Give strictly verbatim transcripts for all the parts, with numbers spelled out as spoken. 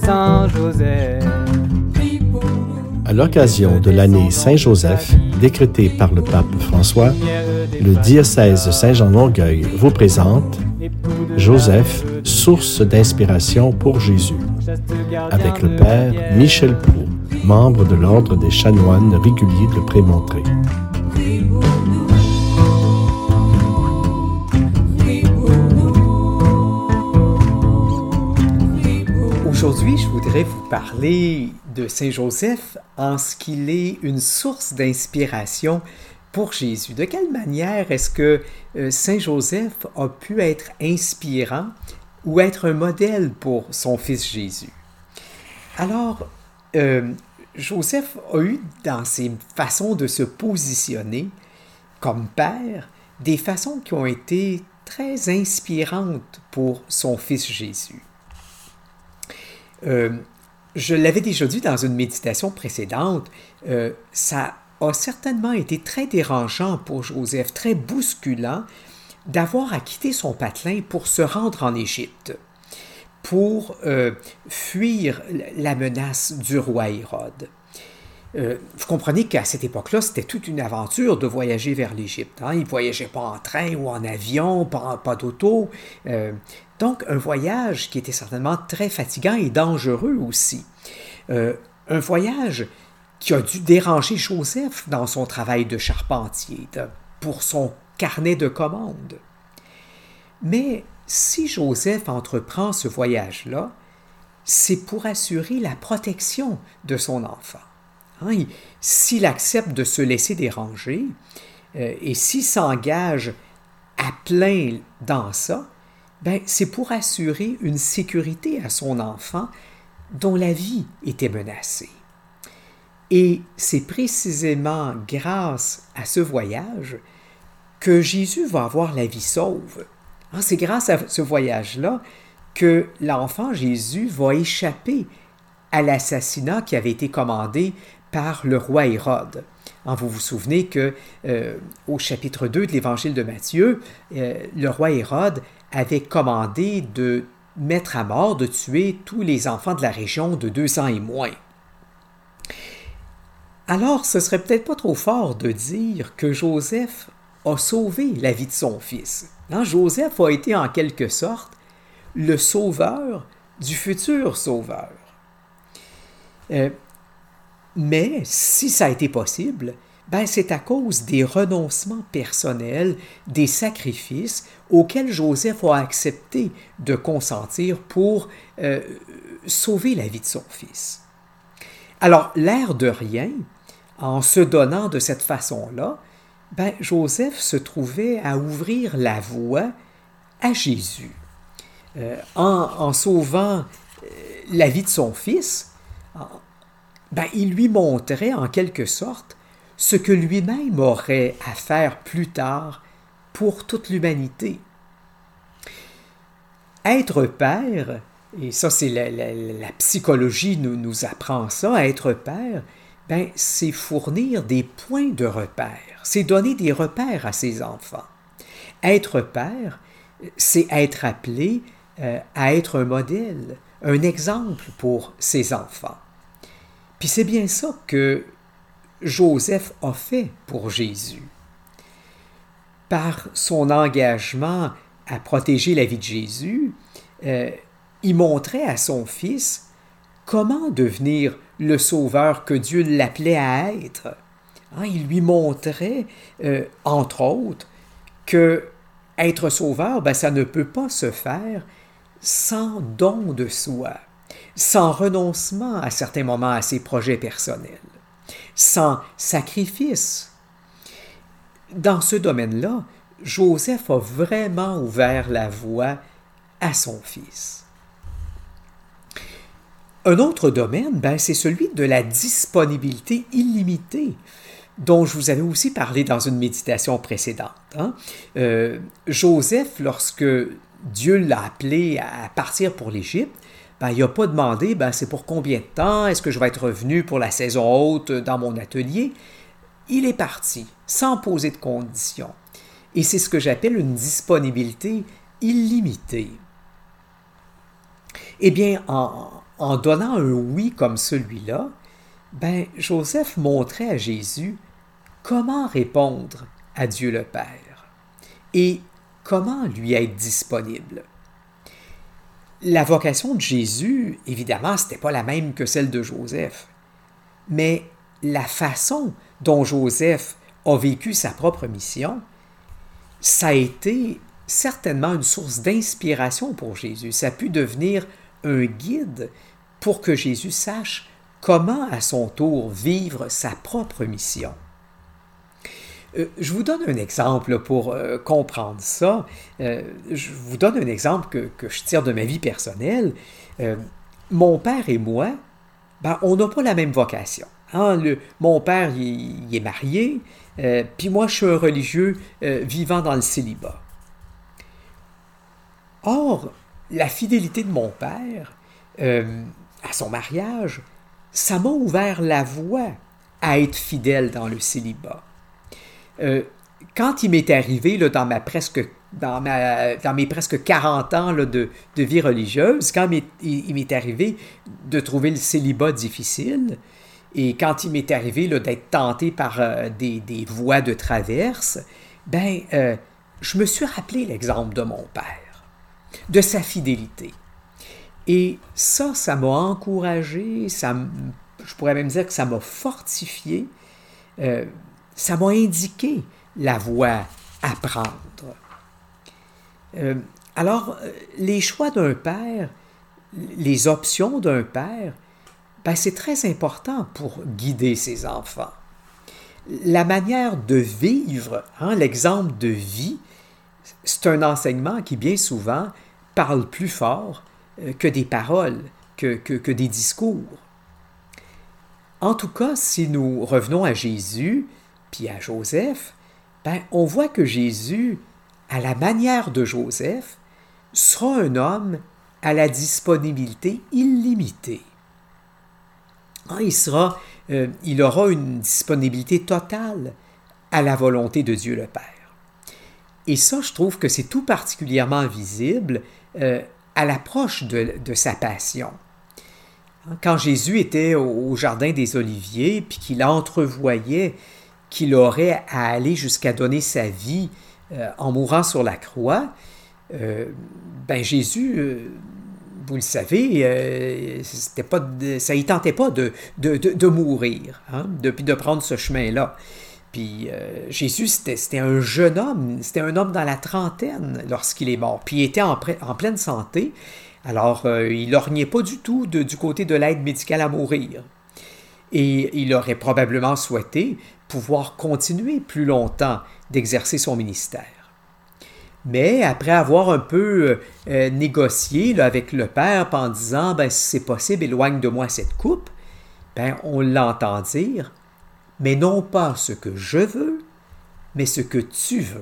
Saint-Joseph. À l'occasion de l'année Saint-Joseph, décrétée par le pape François, le diocèse de Saint-Jean-Longueuil vous présente Joseph, source d'inspiration pour Jésus, avec le père Michel Proulx, membre de l'Ordre des chanoines réguliers de Prémontré. Aujourd'hui, je voudrais vous parler de Saint Joseph en ce qu'il est une source d'inspiration pour Jésus. De quelle manière est-ce que Saint Joseph a pu être inspirant ou être un modèle pour son fils Jésus? Alors, euh, Joseph a eu dans ses façons de se positionner comme père des façons qui ont été très inspirantes pour son fils Jésus. Euh, je l'avais déjà dit dans une méditation précédente, euh, ça a certainement été très dérangeant pour Joseph, très bousculant, d'avoir à quitter son patelin pour se rendre en Égypte, pour euh, fuir la menace du roi Hérode. Euh, vous comprenez qu'à cette époque-là, c'était toute une aventure de voyager vers l'Égypte. Hein? Il ne voyageait pas en train ou en avion, pas, pas d'auto. Euh, donc, un voyage qui était certainement très fatigant et dangereux aussi. Euh, un voyage qui a dû déranger Joseph dans son travail de charpentier, de, pour son carnet de commandes. Mais si Joseph entreprend ce voyage-là, c'est pour assurer la protection de son enfant. Hein, s'il accepte de se laisser déranger euh, et s'il s'engage à plein dans ça, ben, c'est pour assurer une sécurité à son enfant dont la vie était menacée. Et c'est précisément grâce à ce voyage que Jésus va avoir la vie sauve. Hein, c'est grâce à ce voyage-là que l'enfant Jésus va échapper à l'assassinat qui avait été commandé par le roi Hérode. Hein, vous vous souvenez que euh, au chapitre deux de l'Évangile de Matthieu, euh, le roi Hérode avait commandé de mettre à mort, de tuer tous les enfants de la région de deux ans et moins. Alors, ce serait peut-être pas trop fort de dire que Joseph a sauvé la vie de son fils. Hein, Joseph a été en quelque sorte le sauveur du futur sauveur. Euh, mais si ça a été possible, ben c'est à cause des renoncements personnels, des sacrifices auxquels Joseph a accepté de consentir pour euh, sauver la vie de son fils. Alors, l'air de rien, en se donnant de cette façon-là, ben, Joseph se trouvait à ouvrir la voie à Jésus. Euh, en, en sauvant euh, la vie de son fils, en, ben, il lui montrait en quelque sorte ce que lui-même aurait à faire plus tard pour toute l'humanité. Être père, et ça c'est la, la, la psychologie nous, nous apprend ça, être père, ben, c'est fournir des points de repère, c'est donner des repères à ses enfants. Être père, c'est être appelé euh, à être un modèle, un exemple pour ses enfants. Puis c'est bien ça que Joseph a fait pour Jésus. Par son engagement à protéger la vie de Jésus, euh, il montrait à son fils comment devenir le sauveur que Dieu l'appelait à être. Hein, il lui montrait, euh, entre autres, que être sauveur, ben, ça ne peut pas se faire sans don de soi, sans renoncement à certains moments à ses projets personnels, sans sacrifice. Dans ce domaine-là, Joseph a vraiment ouvert la voie à son fils. Un autre domaine, ben, c'est celui de la disponibilité illimitée, dont je vous avais aussi parlé dans une méditation précédente. Hein? Euh, Joseph, lorsque Dieu l'a appelé à partir pour l'Égypte, ben, il n'a pas demandé ben, c'est pour combien de temps, est-ce que je vais être revenu pour la saison haute dans mon atelier. Il est parti, sans poser de conditions. Et c'est ce que j'appelle une disponibilité illimitée. Eh bien, en, en donnant un oui comme celui-là, ben, Joseph montrait à Jésus comment répondre à Dieu le Père et comment lui être disponible. La vocation de Jésus, évidemment, ce n'était pas la même que celle de Joseph, mais la façon dont Joseph a vécu sa propre mission, ça a été certainement une source d'inspiration pour Jésus. Ça a pu devenir un guide pour que Jésus sache comment, à son tour, vivre sa propre mission. Euh, je vous donne un exemple pour euh, comprendre ça. Euh, je vous donne un exemple que, que je tire de ma vie personnelle. Euh, mon père et moi, ben, on n'a pas la même vocation. Hein? Le, mon père, il, il est marié, euh, puis moi, je suis un religieux euh, vivant dans le célibat. Or, la fidélité de mon père euh, à son mariage, ça m'a ouvert la voie à être fidèle dans le célibat. Euh, quand il m'est arrivé, là, dans, ma presque, dans, ma, dans mes presque quarante ans là, de, de vie religieuse, quand il, il m'est arrivé de trouver le célibat difficile, et quand il m'est arrivé là, d'être tenté par euh, des, des voies de traverse, ben, euh, je me suis rappelé l'exemple de mon père, de sa fidélité. Et ça, ça m'a encouragé, ça, je pourrais même dire que ça m'a fortifié, euh, ça m'a indiqué la voie à prendre. Euh, alors, les choix d'un père, les options d'un père, ben, c'est très important pour guider ses enfants. La manière de vivre, hein, l'exemple de vie, c'est un enseignement qui, bien souvent, parle plus fort que des paroles, que, que, que des discours. En tout cas, si nous revenons à Jésus, puis à Joseph, ben, on voit que Jésus, à la manière de Joseph, sera un homme à la disponibilité illimitée. Il sera, euh, il aura une disponibilité totale à la volonté de Dieu le Père. Et ça, je trouve que c'est tout particulièrement visible euh, à l'approche de, de sa passion. Quand Jésus était au, au Jardin des Oliviers, puis qu'il entrevoyait qu'il aurait à aller jusqu'à donner sa vie euh, en mourant sur la croix, euh, ben Jésus, euh, vous le savez, euh, c'était pas de, ça ne tentait pas de, de, de, de mourir, hein, de, de prendre ce chemin-là. Puis euh, Jésus, c'était, c'était un jeune homme, c'était un homme dans la trentaine lorsqu'il est mort, puis il était en, en pleine santé, alors euh, il lorgnait pas du tout de, du côté de l'aide médicale à mourir. Et il aurait probablement souhaité pouvoir continuer plus longtemps d'exercer son ministère. Mais après avoir un peu euh, négocié là, avec le Père en disant ben, « si c'est possible, éloigne de moi cette coupe », ben, on l'entend dire « mais non pas ce que je veux, mais ce que tu veux ».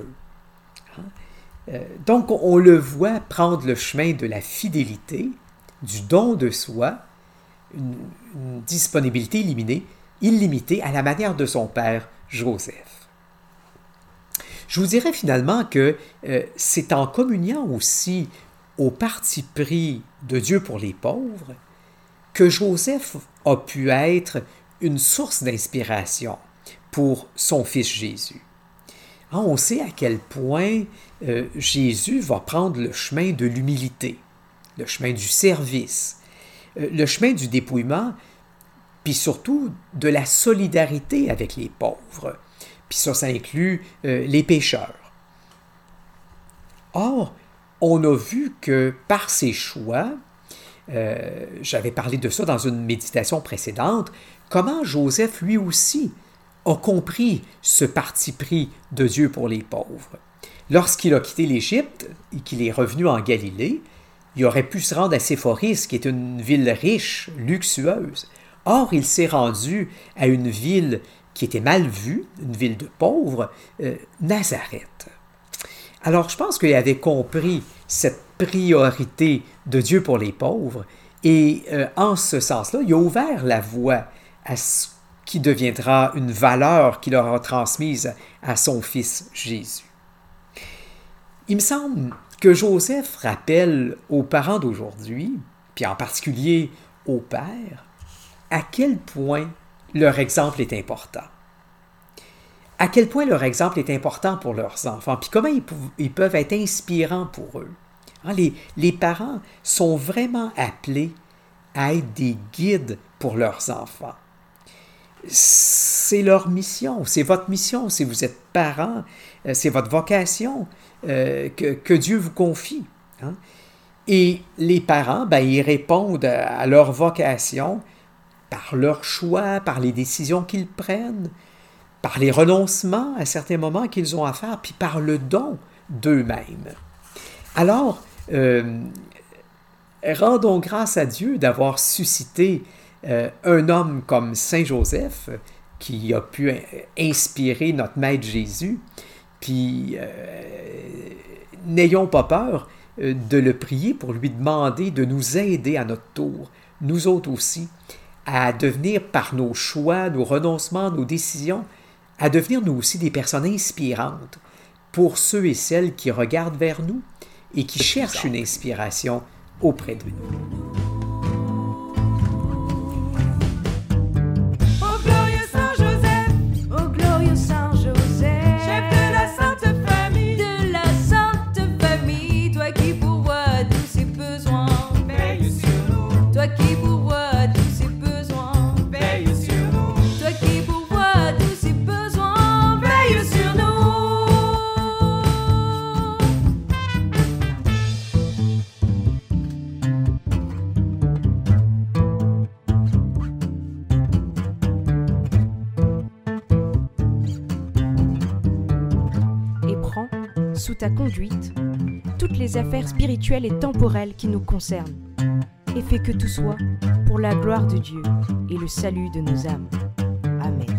Euh, donc on le voit prendre le chemin de la fidélité, du don de soi, une, une disponibilité illimitée, illimitée à la manière de son père Joseph. Je vous dirais finalement que euh, c'est en communiant aussi au parti pris de Dieu pour les pauvres que Joseph a pu être une source d'inspiration pour son fils Jésus. Hein, on sait à quel point euh, Jésus va prendre le chemin de l'humilité, le chemin du service, euh, le chemin du dépouillement, puis surtout de la solidarité avec les pauvres. Puis ça, ça inclut euh, les pécheurs. Or, on a vu que par ses choix, euh, j'avais parlé de ça dans une méditation précédente, comment Joseph, lui aussi, a compris ce parti pris de Dieu pour les pauvres. Lorsqu'il a quitté l'Égypte et qu'il est revenu en Galilée, il aurait pu se rendre à Séphoris, qui est une ville riche, luxueuse. Or, il s'est rendu à une ville qui était mal vue, une ville de pauvres, euh, Nazareth. Alors, je pense qu'il avait compris cette priorité de Dieu pour les pauvres et euh, en ce sens-là, il a ouvert la voie à ce qui deviendra une valeur qu'il aura transmise à son fils Jésus. Il me semble que Joseph rappelle aux parents d'aujourd'hui, puis en particulier aux pères à quel point leur exemple est important. À quel point leur exemple est important pour leurs enfants, puis comment ils, pou- ils peuvent être inspirants pour eux. Hein, les, les parents sont vraiment appelés à être des guides pour leurs enfants. C'est leur mission, c'est votre mission, si vous êtes parent, euh, c'est votre vocation euh, que, que Dieu vous confie. Hein. Et les parents, ben, ils répondent à leur vocation par leur choix, par les décisions qu'ils prennent, par les renoncements à certains moments qu'ils ont à faire, puis par le don d'eux-mêmes. Alors, euh, rendons grâce à Dieu d'avoir suscité euh, un homme comme Saint Joseph, qui a pu inspirer notre Maître Jésus, puis euh, n'ayons pas peur de le prier pour lui demander de nous aider à notre tour, nous autres aussi, à devenir par nos choix, nos renoncements, nos décisions, à devenir nous aussi des personnes inspirantes pour ceux et celles qui regardent vers nous et qui cherchent une inspiration auprès de nous. Sous ta conduite, toutes les affaires spirituelles et temporelles qui nous concernent, et fais que tout soit pour la gloire de Dieu et le salut de nos âmes. Amen.